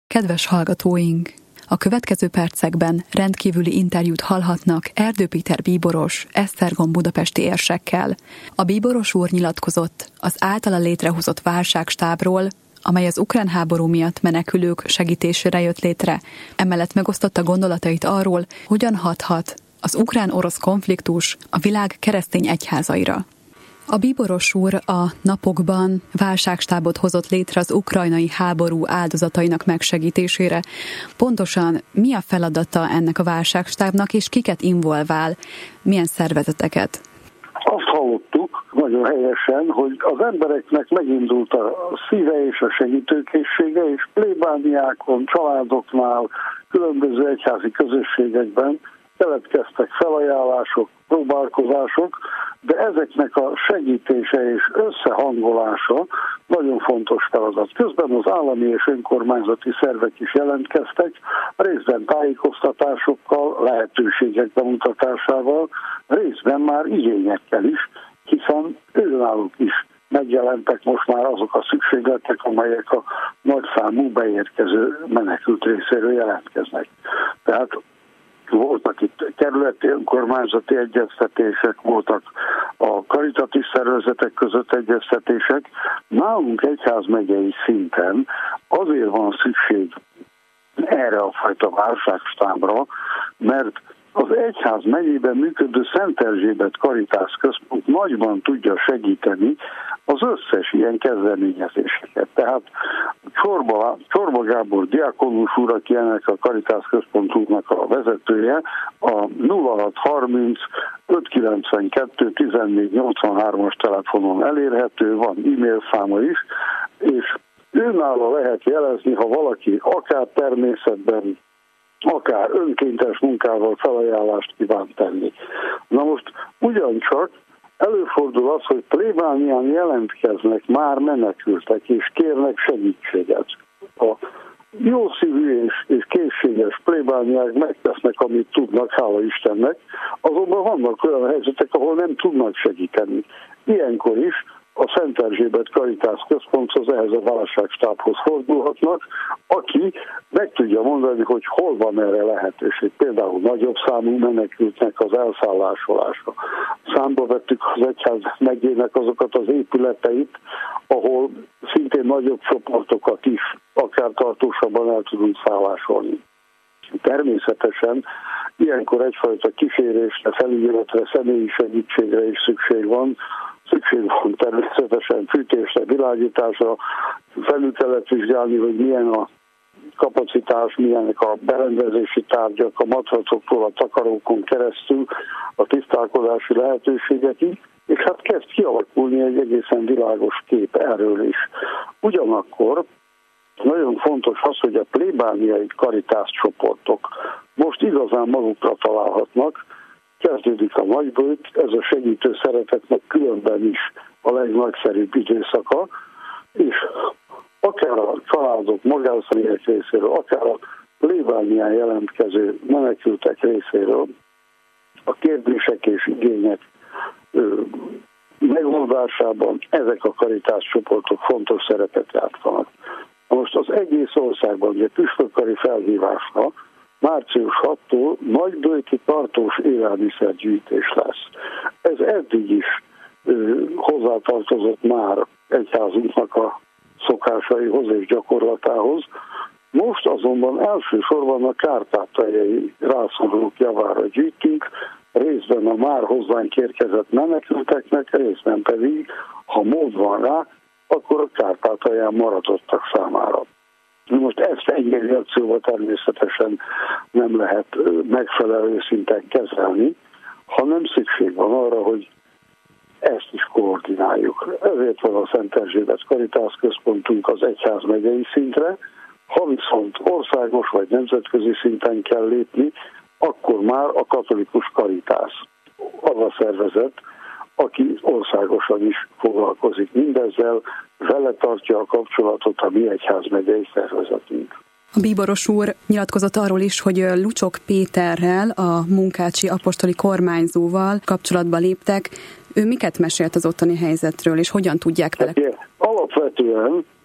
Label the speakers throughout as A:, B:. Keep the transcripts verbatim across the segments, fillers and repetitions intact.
A: Kedves hallgatóink! A következő percekben rendkívüli interjút hallhatnak Erdő Péter bíboros, Esztergom budapesti érsekkel. A bíboros úr nyilatkozott az általa létrehozott válságstábról, amely az ukrán háború miatt menekülők segítésére jött létre. Emellett megosztotta gondolatait arról, hogyan hathat az ukrán-orosz konfliktus a világ keresztény egyházaira. A bíboros úr a napokban válságstábot hozott létre az ukrajnai háború áldozatainak megsegítésére. Pontosan mi a feladata ennek a válságstábnak, és kiket involvál, milyen szervezeteket?
B: Azt hallottuk nagyon helyesen, hogy az embereknek megindult a szíve és a segítőkészsége, és plébániákon, családoknál, különböző egyházi közösségekben keletkeztek felajánlások, próbálkozások, de ezeknek a segítése és összehangolása nagyon fontos feladat. Közben az állami és önkormányzati szervek is jelentkeztek, részben tájékoztatásokkal, lehetőségek bemutatásával, részben már igényekkel is, hiszen őnáluk is megjelentek most már azok a szükségletek, amelyek a nagyszámú beérkező menekült részéről jelentkeznek. Tehát voltak itt kerületi önkormányzati egyeztetések, voltak a karitatív szervezetek között egyeztetések. Nálunk egyházmegyei szinten azért van szükség erre a fajta válságstábra, mert az egyház megyében működő Szent Erzsébet Karitász Központ nagyban tudja segíteni az összes ilyen kezdeményezéseket. Tehát Csorba, Csorba Gábor diákonus úr, aki ennek a Karitász Központunknak a vezetője, a nulla hat harminc ötszázkilencvenkettő tizennégy nyolcvanhármas telefonon elérhető, van e-mail száma is, és őnála lehet jelezni, ha valaki akár természetben, akár önkéntes munkával felajánlást kíván tenni. Na most ugyancsak előfordul az, hogy plébánián jelentkeznek már menekültek, és kérnek segítséget. A jó szívű és, és készséges plébániák megtesznek, amit tudnak, hála Istennek, azonban vannak olyan helyzetek, ahol nem tudnak segíteni. Ilyenkor is a Szent Erzsébet Karitász Központhoz, ehhez a válságstábhoz fordulhatnak, aki meg tudja mondani, hogy hol van erre lehetőség. Például nagyobb számú menekültnek az elszállásolása. Számba vettük az egyház megyének azokat az épületeit, ahol szintén nagyobb csoportokat is akár tartósabban el tudunk szállásolni. Természetesen ilyenkor egyfajta kísérésre, felügyeletre, személyi segítségre is szükség van. Szükség van természetesen fűtésre, világításra, felül kellett vizsgálni, hogy milyen a kapacitás, milyenek a berendezési tárgyak, a matracoktól, a takarókon keresztül, a tisztálkodási lehetőségekig, és hát kezd kialakulni egy egészen világos kép erről is. Ugyanakkor nagyon fontos az, hogy a plébániai karitász csoportok most igazán magukra találhatnak. Kezdődik a nagybőt, ez a segítő szeretetnek különben is a legnagyszerűbb időszaka, és akár a családok, magánszemélyek részéről, akár a plébánián jelentkező menekültek részéről a kérdések és igények ö, megoldásában ezek a karitász csoportok fontos szerepet játszanak. Most az egész országban ugye püspökkari felhívásra március hatodikától nagybőti tartós élelmiszergyűjtés lesz. Ez eddig is ö, hozzátartozott már egyházunknak a szokásaihoz és gyakorlatához. Most azonban elsősorban a kárpátaljai rászorulók javára gyűjtünk, részben a már hozzánk érkezett menekülteknek, részben pedig, ha mód van rá, akkor a Kárpátalján maradottak számára. Most ezt egyéni akcióval természetesen nem lehet megfelelő szinten kezelni, hanem szükség van arra, hogy ezt is koordináljuk. Ezért van a Szent Erzsébet Karitász Központunk az egyházmegyei szintre, ha viszont országos vagy nemzetközi szinten kell lépni, akkor már a katolikus karitász az a szervezet, aki országosan is foglalkozik mindezzel, vele tartja a kapcsolatot a mi egyházmegyei szervezetünk.
A: A bíboros úr nyilatkozott arról is, hogy Lucsok Péterrel, a munkácsi apostoli kormányzóval kapcsolatba léptek. Ő miket mesélt az ottani helyzetről, és hogyan tudják vele?
B: Alapvetően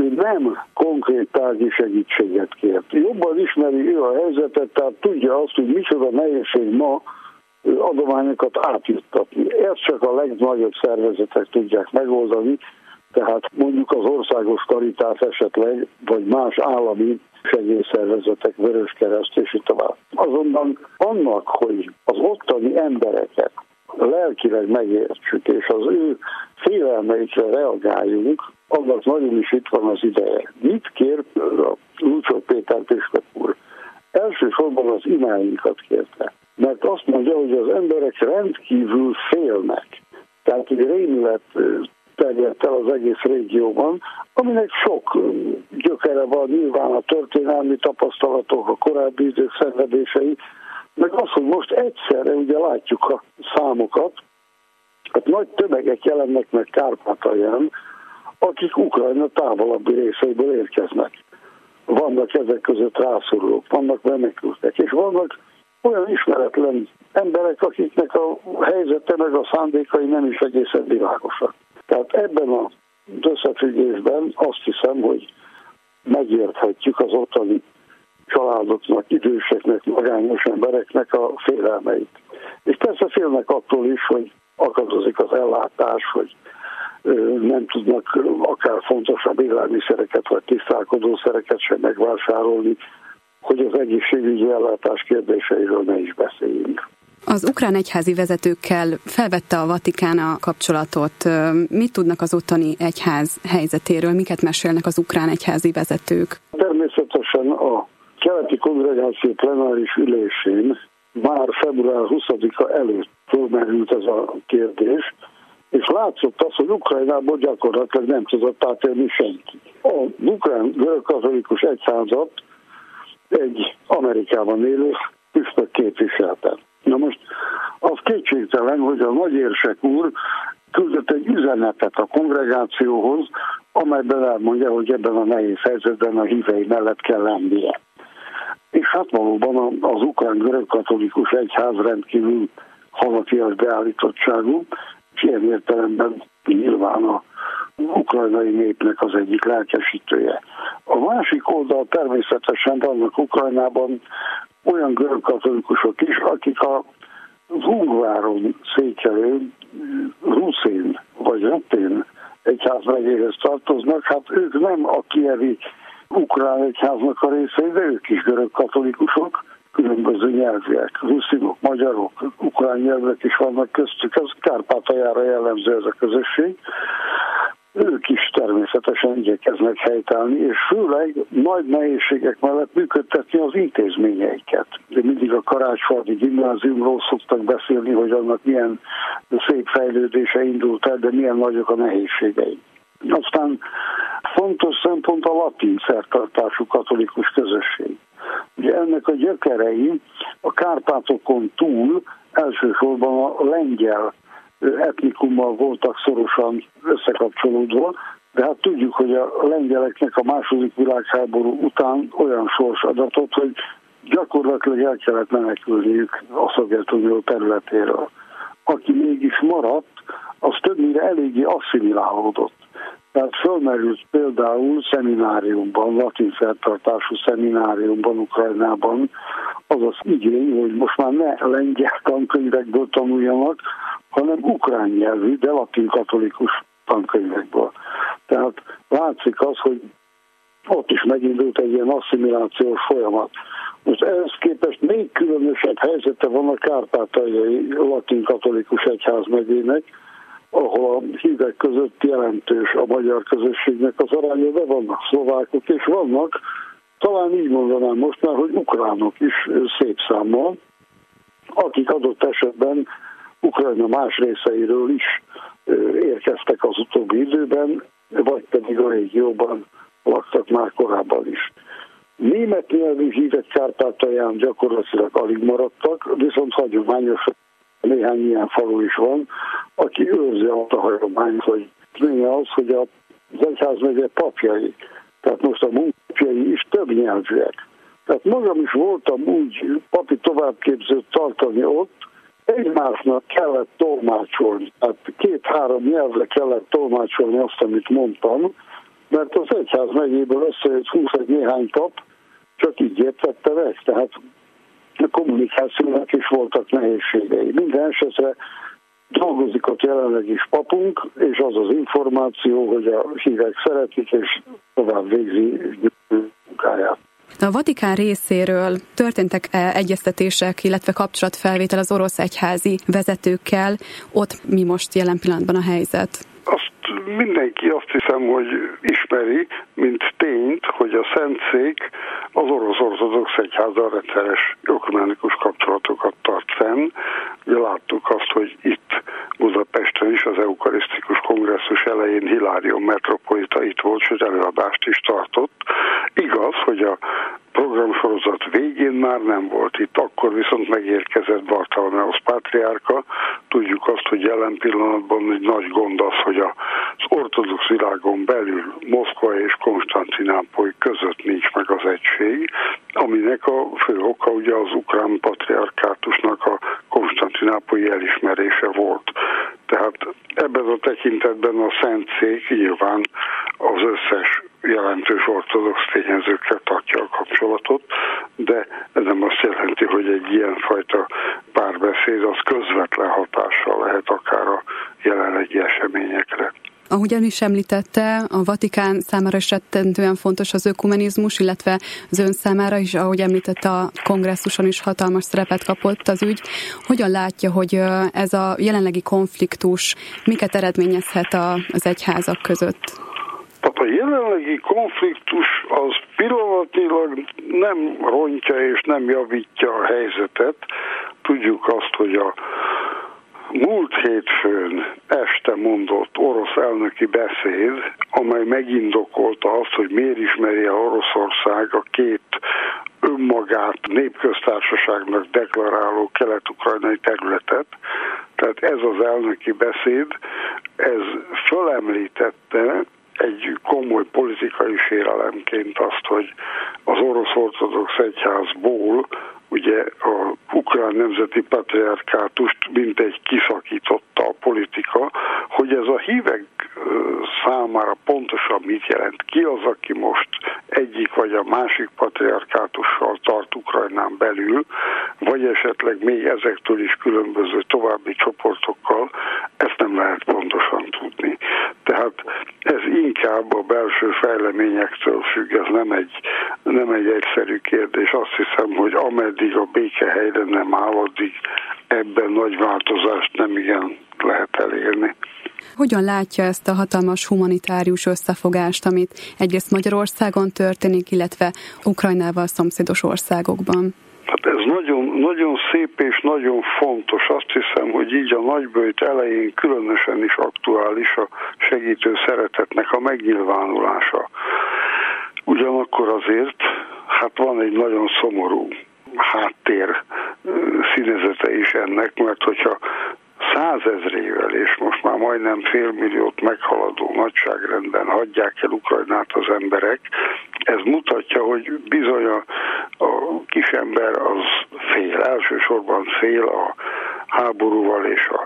B: ő nem konkrét tárgyi segítséget kért. Jobban ismeri ő a helyzetet, tehát tudja azt, hogy micsoda nehézség ma adományokat átjuttatni. Ezt csak a legnagyobb szervezetek tudják megoldani, tehát mondjuk az országos Karitás esetleg, vagy más állami segélyszervezetek, Vöröskereszt és így tovább. Azonban annak, hogy az ottani embereket lelkileg megértsük, és az ő félelmeikre reagáljunk, annak nagyon is itt van az ideje. Mit kér a Lucsó Péter püspök úr? Elsősorban az imáinkat kérte. Mert azt mondja, hogy az emberek rendkívül félnek. Tehát egy rémület terjedt el az egész régióban, aminek sok gyökere van, nyilván a történelmi tapasztalatok, a korábbi idők szenvedései, meg az, hogy most egyszerre ugye látjuk a számokat, hát nagy tömegek jelennek meg Kárpátalján, akik Ukrajna távolabbi részeiből érkeznek. Vannak ezek között rászorulók, vannak menekültek, és vannak olyan ismeretlen emberek, akiknek a helyzete meg a szándékai nem is egészen világosak. Tehát ebben az összefüggésben azt hiszem, hogy megérthetjük az ottani családoknak, időseknek, magányos embereknek a félelmeit. És persze félnek attól is, hogy akadozik az ellátás, hogy nem tudnak akár fontosabb élelmiszereket vagy tisztálkodószereket sem megvásárolni, hogy az egészségügyi ellátás kérdéseiről ne is beszéljünk.
A: Az ukrán egyházi vezetőkkel felvette a Vatikán a kapcsolatot. Mit tudnak az ottani egyház helyzetéről? Miket mesélnek az ukrán egyházi vezetők?
B: Természetesen a keleti kongregáció plenáris ülésén már február huszadika előtt fölmerült ez a kérdés, és látszott az, hogy Ukrajnából gyakorlatilag nem tudott átérni senki. A ukrán görögkatolikus egyházat egy Amerikában élő püspök képviselte. Na most az kétségtelen, hogy a nagyérsek úr küldött egy üzenetet a kongregációhoz, amelyben elmondja, hogy ebben a nehéz helyzetben a hívei mellett kell lennie. És hát valóban az ukrán görögkatolikus egyház rendkívül halafias beállítottságú, és ilyen értelemben nyilván a ukrajnai népnek az egyik lelkesítője. A másik oldal természetesen vannak Ukrajnában olyan görögkatolikusok is, akik a Ungváron székelő Ruszin vagy Rutén egyházmegyéhez tartoznak, hát ők nem a kievi ukrán egyháznak a részei, de ők is görögkatolikusok, különböző nyelvűek, ruszinok, magyarok, ukrán nyelvek is vannak köztük, ez Kárpátaljára jellemző ez a közösség. Ők is természetesen igyekeznek helytállni, és főleg nagy nehézségek mellett működtetni az intézményeiket. De mindig a Karácsfalvi gimnáziumról szoktak beszélni, hogy annak milyen szép fejlődése indult el, de milyen nagyok a nehézségei. Aztán fontos szempont a latin szertartású katolikus közösség. Ugye ennek a gyökerei a Kárpátokon túl elsősorban a lengyel etnikummal voltak szorosan összekapcsolódva, de hát tudjuk, hogy a lengyeleknek a második világháború után olyan sors adatot, hogy gyakorlatilag el kellett menekülniük a Szovjetunió területéről. Aki mégis maradt, az többnyire eléggé asszimilálódott. Tehát fölmerült például szemináriumban, latin szertartású szemináriumban, Ukrajnában az az igény, hogy most már ne lengyel tankönyvekből tanuljanak, hanem ukrán nyelvű, de latin katolikus tankönyvekből. Tehát látszik az, hogy ott is megindult egy ilyen asszimilációs folyamat. Most ehhez képest még különösebb helyzete van a kárpátaljai latin katolikus egyházmegyének, ahol a hívek között jelentős a magyar közösségnek az aránya, de vannak szlovákok, és vannak, talán így mondanám most már, hogy ukránok is szép számmal, akik adott esetben Ukrajna más részeiről is érkeztek az utóbbi időben, vagy pedig a régióban laktak már korábban is. Német nyelvű hívek Kárpátalján gyakorlatilag alig maradtak, viszont hagyományos néhány ilyen falu is van, aki őrzi a hagyományt, hogy lényeg az, hogy az egyházmegye papjai, tehát most a munkapjai is több nyelvűek. Tehát magam is voltam úgy papi továbbképzőt tartani ott, egymásnak kellett tolmácsolni, tehát két-három nyelvre kellett tolmácsolni azt, amit mondtam, mert az egyház megyéből összejött húsz néhány pap, csak így értette meg, tehát a kommunikációnak is voltak nehézségei. Minden esetre dolgozik ott jelenleg is papunk, és az az információ, hogy a hívek szeretik, és tovább végzi munkáját.
A: A Vatikán részéről történtek egyeztetések, illetve kapcsolatfelvétel az orosz egyházi vezetőkkel. Ott mi most jelen pillanatban a helyzet?
C: Azt mindenki azt hiszem, hogy ismeri, mint tényt, hogy a Szentszék az orosz ortodox egyházzal rendszeres ökumenikus kapcsolatokat tart fenn. Ugye láttuk azt, hogy itt Budapesten is az eukarisztikus kongresszus elején Hilárion metropolita itt volt, sőt előadást is tartott. Igaz, hogy a programsorozat végén már nem volt itt, akkor viszont megérkezett Bartolomeus pátriárka. Tudjuk azt, hogy jelen pillanatban egy nagy gond az, hogy az ortodox világon belül Moszkva és Konstantinápoly között nincs meg az egység, aminek a fő oka ugye az ukrán patriarkátusnak a konstantinápolyi elismerése volt. Tehát ebben a tekintetben a Szentszék nyilván az összes jelentős ortodox tényezőkkel tartja a kapcsolatot, de ez nem azt jelenti, hogy egy ilyenfajta párbeszéd az közvetlen hatással lehet akár a jelenlegi eseményekre.
A: Ahogy ön is említette, a Vatikán számára is rettentően fontos az ökumenizmus, illetve az ön számára is, ahogy említette, a kongresszuson is hatalmas szerepet kapott az ügy. Hogyan látja, hogy ez a jelenlegi konfliktus miket eredményezhet az egyházak között?
C: Tehát a jelenlegi konfliktus az pillanatnyilag nem rontja és nem javítja a helyzetet. Tudjuk azt, hogy a múlt hétfőn este mondott orosz elnöki beszéd, amely megindokolta azt, hogy miért ismeri el Oroszország a két önmagát népköztársaságnak deklaráló kelet-ukrajnai területet. Tehát ez az elnöki beszéd, ez fölemlítette egy komoly politikai sérelemként azt, hogy az orosz ortodox egyházból ugye a ukrán nemzeti patriarkátust mintegy kiszakította a politika, hogy ez a hívek számára pontosan mit jelent. Ki az, aki most egyik vagy a másik patriarkátussal tart Ukrajnán belül, vagy esetleg még ezektől is különböző további csoportokkal, ezt nem lehet pontosan tudni. Tehát ez inkább a belső fejleményektől függ, ez nem egy, nem egy egyszerű kérdés. Azt hiszem, hogy ameddig a béke helyre nem áll, addig ebben nagy változást nem igen lehet elérni.
A: Hogyan látja ezt a hatalmas humanitárius összefogást, amit egyrészt Magyarországon történik, illetve Ukrajnával szomszédos országokban?
C: Hát ez nagyon, nagyon szép és nagyon fontos. Azt hiszem, hogy így a nagyböjt elején különösen is aktuális a segítő szeretetnek a megnyilvánulása. Ugyanakkor azért, hát van egy nagyon szomorú háttér színezete is ennek, mert hogyha százezrével és most már majdnem félmilliót meghaladó nagyságrendben hagyják el Ukrajnát az emberek, ez mutatja, hogy bizony a, a kisember az fél, elsősorban fél a háborúval és a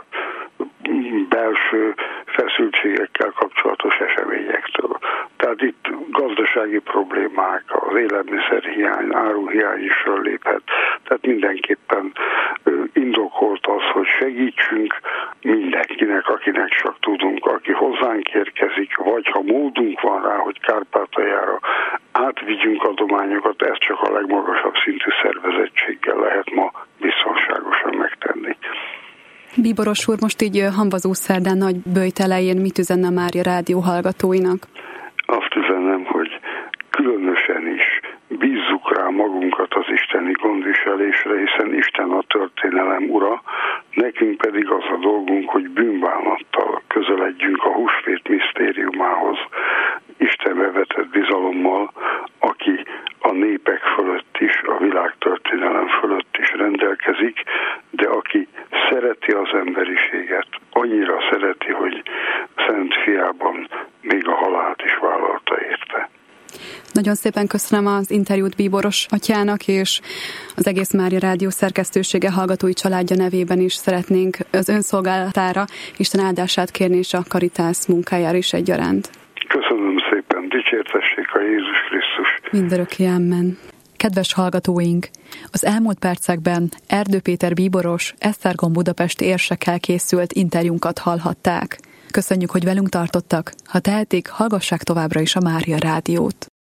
C: belső feszültségekkel kapcsolatos eseményektől. Tehát itt gazdasági problémák, az élelmiszerhiány, áruhiány is fölléphet. Tehát mindenképpen indokolt az, hogy segítsünk mindenkinek, akinek csak tudunk, aki hozzánk érkezik, vagy ha módunk van rá, hogy Kárpátaljára átvigyünk adományokat, ezt csak a legmagasabb szintű szervezettséggel lehet ma biztonságosan megtenni.
A: Bíboros úr, most így hamvazó szerdán nagy böjt elején mit üzenne a Mária Rádió hallgatóinak?
C: Azt üzenem, hogy különösen is bízzuk rá magunkat az isteni gondviselésre, hiszen Isten a történelem ura, nekünk pedig az a dolgunk, hogy bűnbánattal közeledjünk a húsvét misztériumához, Istenbe vetett bizalommal, aki a népek fölött is, a világtörténelem fölött is rendelkezik, de aki szereti az emberiséget, annyira szereti, hogy Szent Fiában még a halált is vállalta érte.
A: Nagyon szépen köszönöm az interjút Bíboros atyának, és az egész Mária Rádió szerkesztősége hallgatói családja nevében is szeretnénk az önszolgálatára Isten áldását kérni, és a Caritas munkájára is egyaránt.
C: Köszönöm szépen. dicsértessék a Jézus Krisztus.
A: Mindörökké amen. Kedves hallgatóink! Az elmúlt percekben Erdő Péter bíboros, Esztergom budapesti érsekkel készült interjúnkat hallhatták. Köszönjük, hogy velünk tartottak. Ha tehetik, hallgassák továbbra is a Mária Rádiót.